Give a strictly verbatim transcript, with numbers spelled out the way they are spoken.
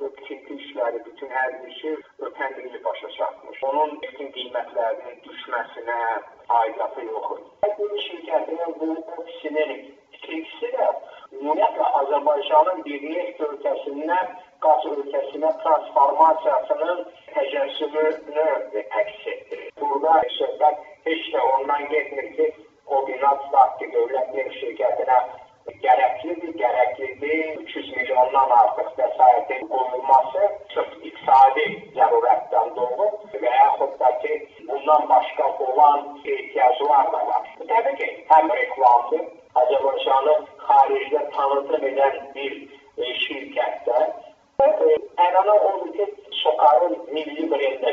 tikinti işləri, bütün hər bir şey ötən ili başa çatmış. Onun neftin qiymətlərinin düşməsinə aidiyyatı yoxdur. Bu şirkətinin bu ofisinin tikintisi də ümumiyyətlə Azərbaycanın bir neft ölkəsindən qaz ölkəsinə transformasiyasının təcəssümünü əks etdirir. Burada söhbət heç də ondan getmir ki, o bina statki dövlət neft şirkətinə gərəklidir, gərəklidir, üç yüz milyondan artıq vəsaitin qoyulması sırf iqtisadi zərurətdən doğur və yaxud da ki, bundan başqa olan ehtiyaclar da var. Bu təbii ki, həm reklamdır, Azərbaycanı xaricdə tanıtım edən bir e, şirkətdə. Ənənə odur ki, Sokarın milli brendi